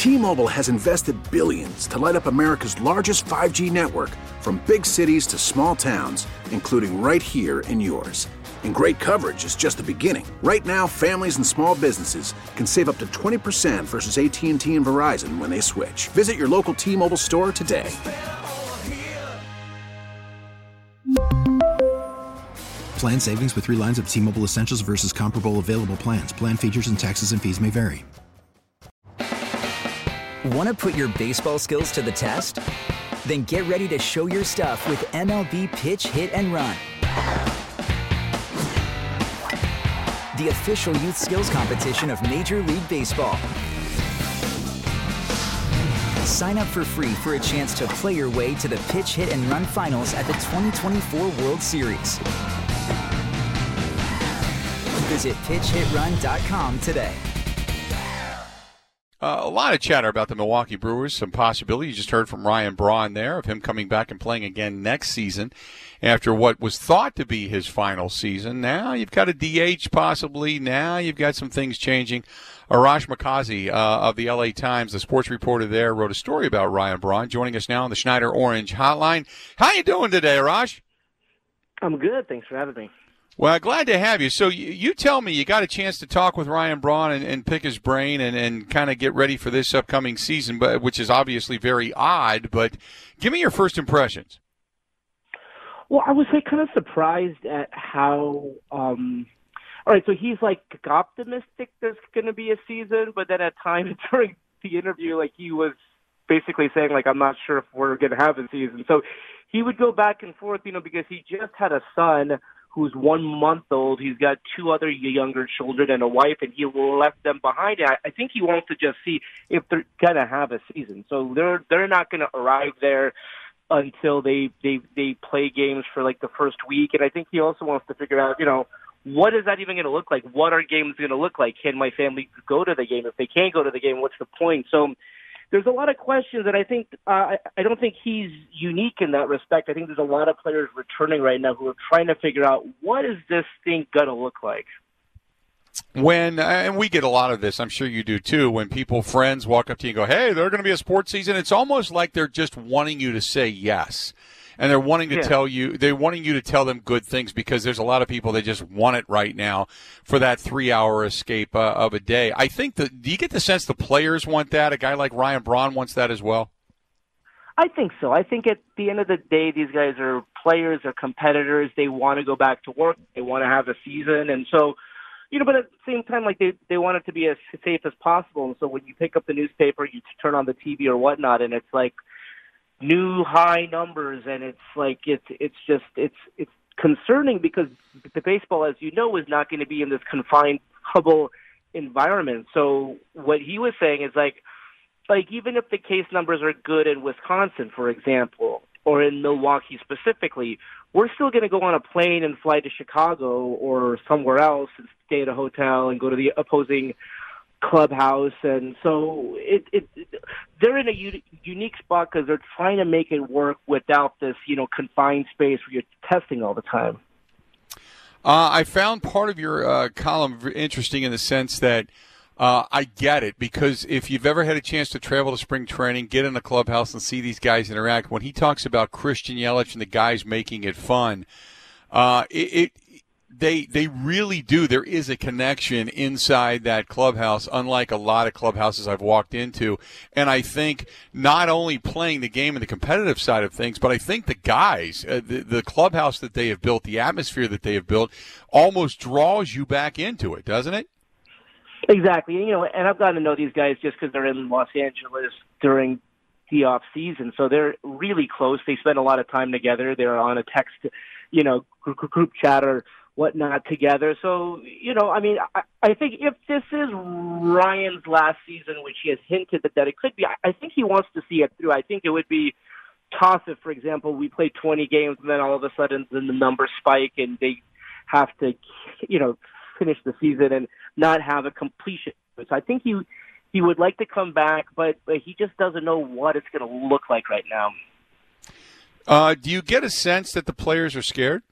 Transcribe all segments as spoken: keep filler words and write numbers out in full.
T-Mobile has invested billions to light up America's largest five G network, from big cities to small towns, including right here in yours. And great coverage is just the beginning. Right now, families and small businesses can save up to twenty percent versus A T and T and Verizon when they switch. Visit your local T-Mobile store today. Plan savings with three lines of T-Mobile Essentials versus comparable available plans. Plan features and taxes and fees may vary. Want to put your baseball skills to the test? Then get ready to show your stuff with M L B Pitch, Hit, and Run. The official youth skills competition of Major League Baseball. Sign up for free for a chance to play your way to the Pitch, Hit, and Run finals at the twenty twenty-four World Series. Visit pitch hit run dot com today. Uh, a lot of chatter about the Milwaukee Brewers, some possibility. You just heard from Ryan Braun there of him coming back and playing again next season after what was thought to be his final season. Now you've got a D H possibly. Now you've got some things changing. Arash Markazi uh, of the L A Times, the sports reporter there, wrote a story about Ryan Braun, joining us now on the Schneider Orange Hotline. How you doing today, Arash? I'm good. Thanks for having me. Well, glad to have you. So you, you tell me, you got a chance to talk with Ryan Braun and, and pick his brain and, and kind of get ready for this upcoming season, but which is obviously very odd. But give me your first impressions. Well, I was like, kind of surprised at how um, – all right, so he's like optimistic there's going to be a season, but then at times during the interview, like he was basically saying, like, I'm not sure if we're going to have a season. So he would go back and forth, you know, because he just had a son – who's one month old. He's got two other younger children and a wife, and he left them behind. I, I think he wants to just see if they're going to have a season. So they're they're not going to arrive there until they, they, they play games for, like, the first week. And I think he also wants to figure out, you know, what is that even going to look like? What are games going to look like? Can my family go to the game? If they can't go to the game, what's the point? So there's a lot of questions, and I think uh, I, I don't think he's unique in that respect. I think there's a lot of players returning right now who are trying to figure out what is this thing going to look like. When, and we get a lot of this, I'm sure you do too, when people, friends walk up to you and go, hey, they're going to be a sports season, it's almost like they're just wanting you to say yes. And they're wanting to yeah. tell you, they're wanting you to tell them good things because there's a lot of people that just want it right now for that three-hour escape uh, of a day. I think that, do you get the sense the players want that? A guy like Ryan Braun wants that as well? I think so. I think at the end of the day, these guys are players, they're competitors. They want to go back to work. They want to have a season. And so, you know, but at the same time, like they, they want it to be as safe as possible. And so when you pick up the newspaper, you turn on the T V or whatnot, and it's like, new high numbers, and it's like it's it's just it's it's concerning because the baseball, as you know, is not going to be in this confined bubble environment. So what he was saying is like like even if the case numbers are good in Wisconsin, for example, or in Milwaukee specifically, we're still going to go on a plane and fly to Chicago or somewhere else and stay at a hotel and go to the opposing clubhouse. And so it, it, it they're in a u- unique spot because they're trying to make it work without this, you know, confined space where you're testing all the time. Uh, I found part of your uh, column interesting in the sense that uh, I get it, because if you've ever had a chance to travel to spring training, get in the clubhouse and see these guys interact, when he talks about Christian Yelich and the guys making it fun, uh, it, it They they really do. There is a connection inside that clubhouse, unlike a lot of clubhouses I've walked into. And I think not only playing the game and the competitive side of things, but I think the guys, uh, the, the clubhouse that they have built, the atmosphere that they have built, almost draws you back into it, doesn't it? Exactly. You know, and I've gotten to know these guys just because they're in Los Angeles during the off season, so they're really close. They spend a lot of time together. They're on a text, you know, group, group chat or whatnot together. So, you know, I mean, I, I think if this is Ryan's last season, which he has hinted that, that it could be, I, I think he wants to see it through. I think it would be tough if, for example, we play twenty games and then all of a sudden the numbers spike and they have to, you know, finish the season and not have a completion. So I think he he would like to come back, but, but he just doesn't know what it's going to look like right now. Uh, do you get a sense that the players are scared?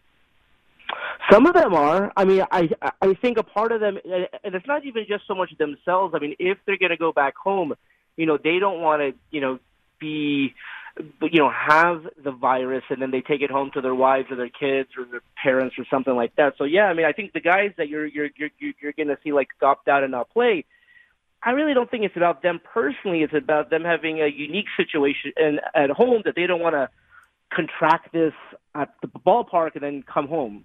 Some of them are. I mean, I I think a part of them, and it's not even just so much themselves. I mean, if they're going to go back home, You know, they don't want to, you know, be, you know, have the virus and then they take it home to their wives or their kids or their parents or something like that. So yeah, I mean, I think the guys that you're you're you're you're going to see like opt out and not play, I really don't think it's about them personally. It's about them having a unique situation and at home that they don't want to contract this at the ballpark and then come home.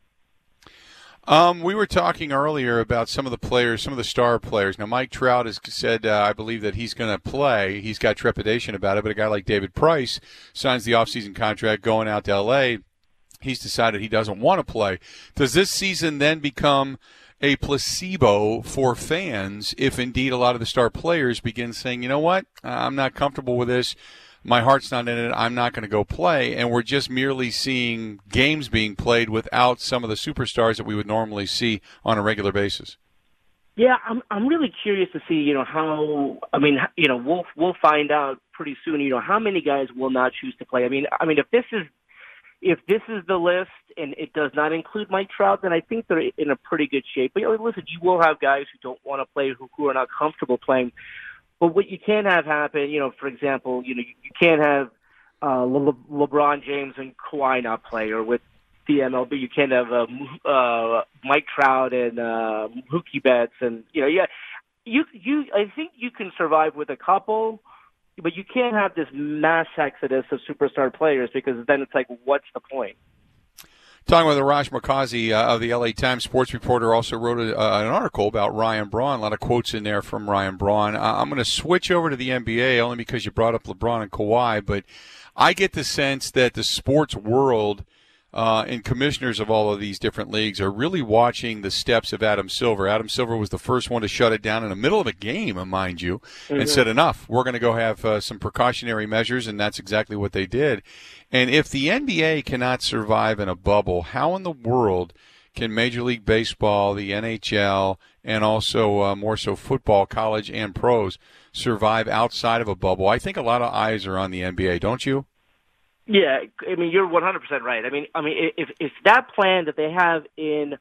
Um, we were talking earlier about some of the players, some of the star players. Now, Mike Trout has said, uh, I believe, that he's going to play. He's got trepidation about it, but a guy like David Price signs the offseason contract going out to L A. He's decided he doesn't want to play. Does this season then become a placebo for fans if indeed a lot of the star players begin saying, you know what, I'm not comfortable with this. My heart's not in it. I'm not going to go play. And we're just merely seeing games being played without some of the superstars that we would normally see on a regular basis. Yeah, I'm I'm really curious to see, you know, how, I mean, you know, we'll we'll find out pretty soon, you know, how many guys will not choose to play. I mean, I mean, if this is if this is the list and it does not include Mike Trout, then I think they're in a pretty good shape. But, you know, listen, you will have guys who don't want to play, who, who are not comfortable playing. But what you can't have happen, you know, for example, you know, you can't have uh, Le- LeBron James and Kawhi not play, or with the M L B, you can't have uh, uh, Mike Trout and uh, Mookie Betts, and you know, yeah, you you. I think you can survive with a couple, but you can't have this mass exodus of superstar players because then it's like, what's the point? Talking with Arash Markazi uh, of the L A Times sports reporter, also wrote a, uh, an article about Ryan Braun. A lot of quotes in there from Ryan Braun. Uh, I'm going to switch over to the N B A only because you brought up LeBron and Kawhi, but I get the sense that the sports world uh, and commissioners of all of these different leagues are really watching the steps of Adam Silver. Adam Silver was the first one to shut it down in the middle of a game, mind you, mm-hmm. and said, enough. We're going to go have uh, some precautionary measures, and that's exactly what they did. And if the N B A cannot survive in a bubble, how in the world can Major League Baseball, the N H L, and also uh, more so football, college and pros, survive outside of a bubble? I think a lot of eyes are on the N B A, don't you? Yeah, I mean, you're one hundred percent right. I mean, I mean, if if that plan that they have in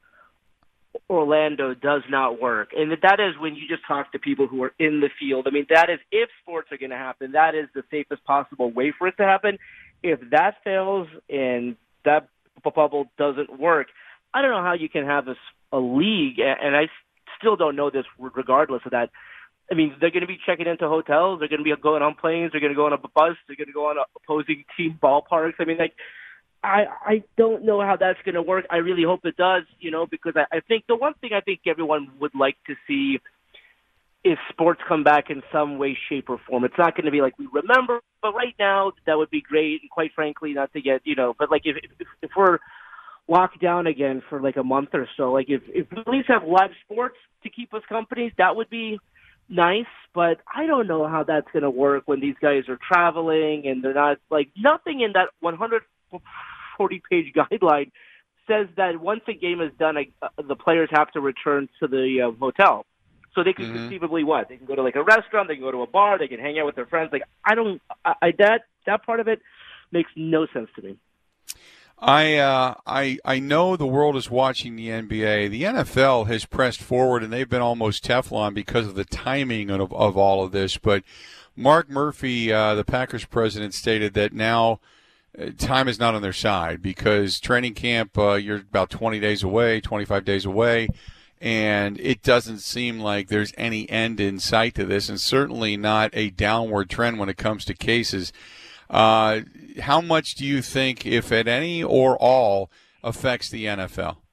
Orlando does not work, and that is when you just talk to people who are in the field. I mean, that is, if sports are going to happen, that is the safest possible way for it to happen. If that fails and that bubble doesn't work, I don't know how you can have a, a league, and I still don't know this regardless of that. I mean, they're going to be checking into hotels. They're going to be going on planes. They're going to go on a bus. They're going to go on opposing team ballparks. I mean, like, I I don't know how that's going to work. I really hope it does, you know, because I, I think the one thing I think everyone would like to see is sports come back in some way, shape, or form. It's not going to be like we remember, but right now that would be great. And quite frankly, not to get, you know, but like if if, if we're locked down again for like a month or so, like if, if we at least have live sports to keep us company, that would be nice. But I don't know how that's going to work when these guys are traveling and they're not, like, nothing in that one hundred forty page guideline says that once a game is done, uh, the players have to return to the uh, hotel. So they can mm-hmm. conceivably what? They can go to like a restaurant, they can go to a bar, they can hang out with their friends. Like, I don't, I, I that that part of it makes no sense to me. I uh, I I know the world is watching the N B A. The N F L has pressed forward, and they've been almost Teflon because of the timing of, of all of this. But Mark Murphy, uh, the Packers president, stated that now uh, time is not on their side because training camp, uh, you're about twenty days away, twenty-five days away, and it doesn't seem like there's any end in sight to this, and certainly not a downward trend when it comes to cases. Uh, how much do you think, if at any or all, affects the N F L?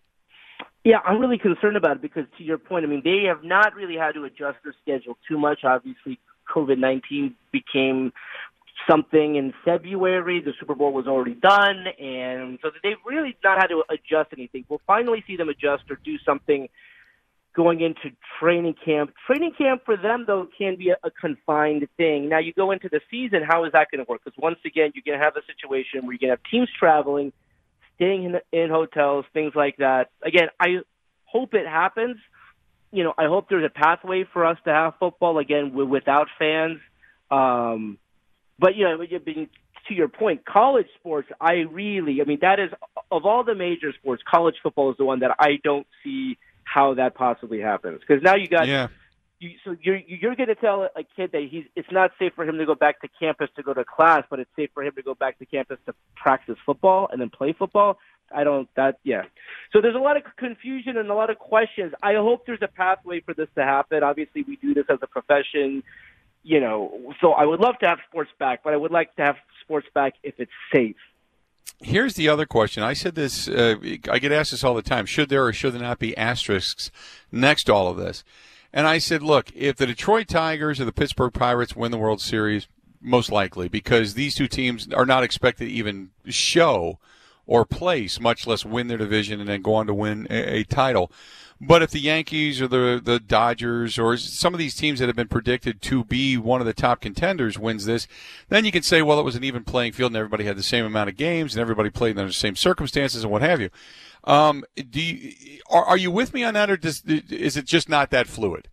Yeah, I'm really concerned about it because, to your point, I mean, they have not really had to adjust their schedule too much. Obviously, COVID nineteen became something in February. The Super Bowl was already done, and so they've really not had to adjust anything. We'll finally see them adjust or do something going into training camp. Training camp for them, though, can be a, a confined thing. Now, you go into the season, how is that going to work? Because once again, you're going to have a situation where you're going to have teams traveling, staying in, in hotels, things like that. Again, I hope it happens. You know, I hope there's a pathway for us to have football, again, w- without fans. Um, but, you know, to your point, college sports, I really, I mean, that is, of all the major sports, college football is the one that I don't see how that possibly happens. Because now you got yeah. You, so you're you're going to tell a kid that he's it's not safe for him to go back to campus to go to class, but it's safe for him to go back to campus to practice football and then play football. I don't that yeah. So there's a lot of confusion and a lot of questions. I hope there's a pathway for this to happen. Obviously, we do this as a profession, you know. So I would love to have sports back, but I would like to have sports back if it's safe. Here's the other question. I said this, uh, I get asked this all the time. Should there or should there not be asterisks next to all of this? And I said, look, if the Detroit Tigers or the Pittsburgh Pirates win the World Series, most likely, because these two teams are not expected to even show or place, much less win their division and then go on to win a, a title. But if the Yankees or the the Dodgers or some of these teams that have been predicted to be one of the top contenders wins this, then you can say, well, it was an even playing field and everybody had the same amount of games and everybody played under the same circumstances and what have you. Um, do you, are, are you with me on that, or does, is it just not that fluid?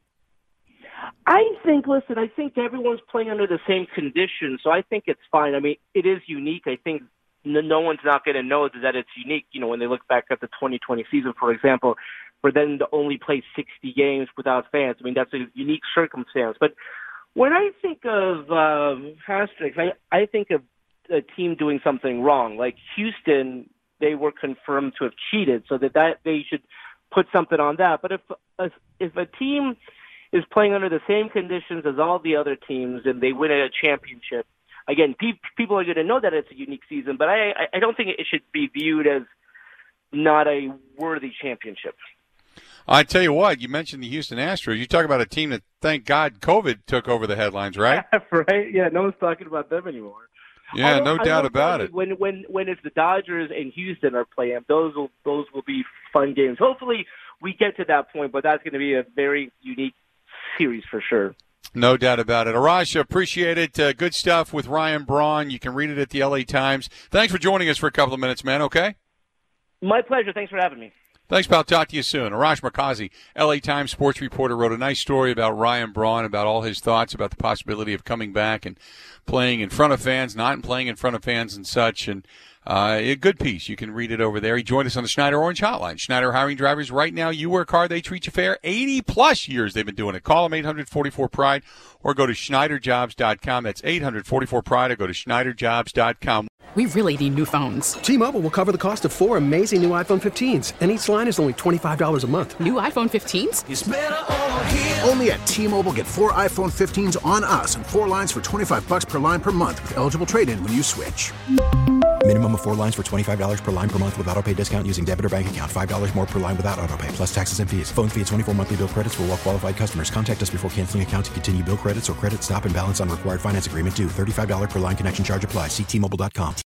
I think, listen, I think everyone's playing under the same conditions, so I think it's fine. I mean, it is unique. I think no, no one's not going to know that it's unique, you know, when they look back at the twenty twenty season, for example, for them to only play sixty games without fans. I mean, that's a unique circumstance. But when I think of um, asterisks, I, I think of a team doing something wrong. Like Houston, they were confirmed to have cheated, so that, that they should put something on that. But if a, if a team is playing under the same conditions as all the other teams and they win a championship, again, pe- people are going to know that it's a unique season, but I, I don't think it should be viewed as not a worthy championship. I tell you what, you mentioned the Houston Astros. You talk about a team that, thank God, COVID took over the headlines, right? Right? Yeah, no one's talking about them anymore. Yeah, no doubt about it. When when when it's the Dodgers and Houston are playing, those will those will be fun games. Hopefully, we get to that point, but that's going to be a very unique series for sure. No doubt about it. Arash, appreciate it. Uh, good stuff with Ryan Braun. You can read it at the L A Times. Thanks for joining us for a couple of minutes, man. Okay. My pleasure. Thanks for having me. Thanks, pal. Talk to you soon. Arash Markazi, L A Times sports reporter, wrote a nice story about Ryan Braun, about all his thoughts about the possibility of coming back and playing in front of fans, not playing in front of fans and such. And uh, a good piece. You can read it over there. He joined us on the Schneider Orange Hotline. Schneider hiring drivers right now. You work hard, they treat you fair. eighty plus years they've been doing it. Call them eight hundred forty-four pride or go to Schneider Jobs dot com. That's eight hundred forty-four pride or go to Schneider Jobs dot com. We really need new phones. T-Mobile will cover the cost of four amazing new iPhone fifteens, and each line is only twenty-five dollars a month. New iPhone fifteens? It's better over here. Only at T-Mobile, get four iPhone fifteens on us and four lines for twenty-five bucks per line per month with eligible trade-in when you switch. Minimum of four lines for twenty-five dollars per line per month with autopay discount using debit or bank account. five dollars more per line without autopay, plus taxes and fees. Phone fee at twenty-four monthly bill credits for well-qualified customers. Contact us before canceling account to continue bill credits or credit stop and balance on required finance agreement due. thirty-five dollars per line connection charge applies. See T Mobile dot com.